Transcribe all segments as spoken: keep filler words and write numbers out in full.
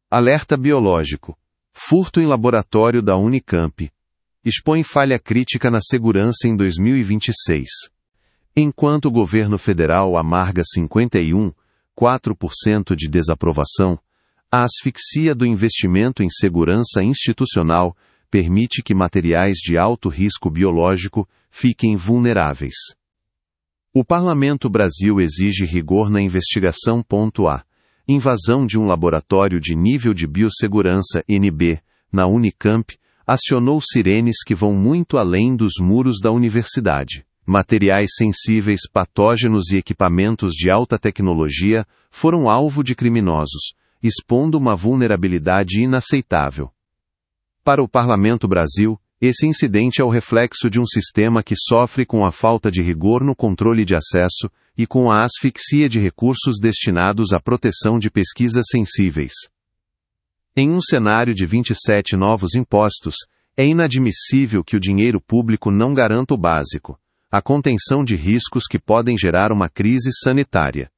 Alerta biológico. Furto em laboratório da Unicamp. Expõe falha crítica na segurança em dois mil e vinte e seis. Enquanto o governo federal amarga cinquenta e um vírgula quatro por cento de desaprovação, a asfixia do investimento em segurança institucional permite que materiais de alto risco biológico fiquem vulneráveis. O Parlamento Brasil exige rigor na investigação. A. Invasão de um laboratório de nível de biossegurança N B, na Unicamp, acionou sirenes que vão muito além dos muros da universidade. Materiais sensíveis, patógenos e equipamentos de alta tecnologia foram alvo de criminosos, expondo uma vulnerabilidade inaceitável. Para o Parlamento Brasil, esse incidente é o reflexo de um sistema que sofre com a falta de rigor no controle de acesso e com a asfixia de recursos destinados à proteção de pesquisas sensíveis. Em um cenário de vinte e sete novos impostos, é inadmissível que o dinheiro público não garanta o básico: a contenção de riscos que podem gerar uma crise sanitária.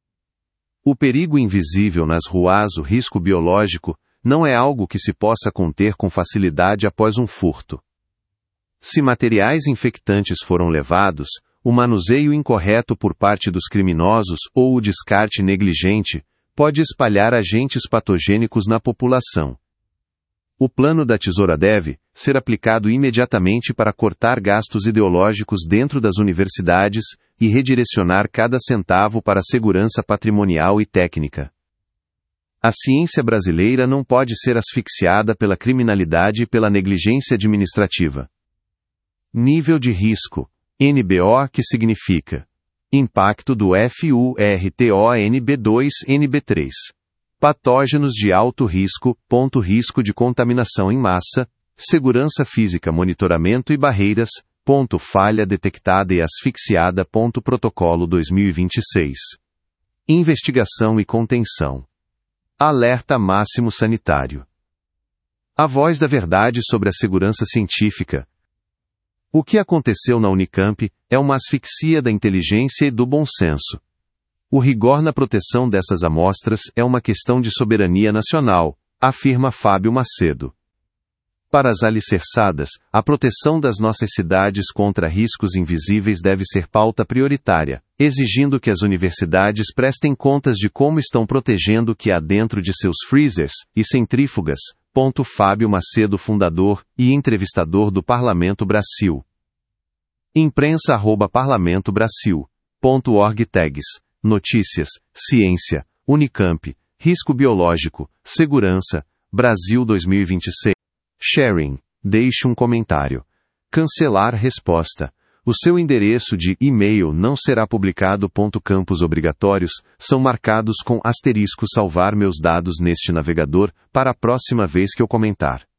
O perigo invisível nas ruas, o risco biológico, não é algo que se possa conter com facilidade após um furto. Se materiais infectantes foram levados, o manuseio incorreto por parte dos criminosos ou o descarte negligente pode espalhar agentes patogênicos na população. O plano da Tesoura deve ser aplicado imediatamente para cortar gastos ideológicos dentro das universidades e redirecionar cada centavo para a segurança patrimonial e técnica. A ciência brasileira não pode ser asfixiada pela criminalidade e pela negligência administrativa. Nível de risco, N B O, que significa impacto do FURTO-N B dois N B três. Patógenos de alto risco, ponto risco de contaminação em massa, segurança física, monitoramento e barreiras, ponto falha detectada e asfixiada, ponto protocolo dois mil e vinte e seis. Investigação e contenção. Alerta máximo sanitário. A voz da verdade sobre a segurança científica. O que aconteceu na Unicamp é uma asfixia da inteligência e do bom senso. O rigor na proteção dessas amostras é uma questão de soberania nacional, afirma Fábio Macedo. Para as alicerçadas, a proteção das nossas cidades contra riscos invisíveis deve ser pauta prioritária, exigindo que as universidades prestem contas de como estão protegendo o que há dentro de seus freezers e centrífugas. Ponto Fábio Macedo, fundador e entrevistador do Parlamento Brasil. Imprensa arroba Parlamento Brasil. Ponto org tags. Notícias, ciência, Unicamp, risco biológico, segurança, Brasil dois mil e vinte e seis. Sharing. Deixe um comentário. Cancelar resposta. O seu endereço de e-mail não será publicado. Campos obrigatórios são marcados com asterisco. Salvar meus dados neste navegador para a próxima vez que eu comentar.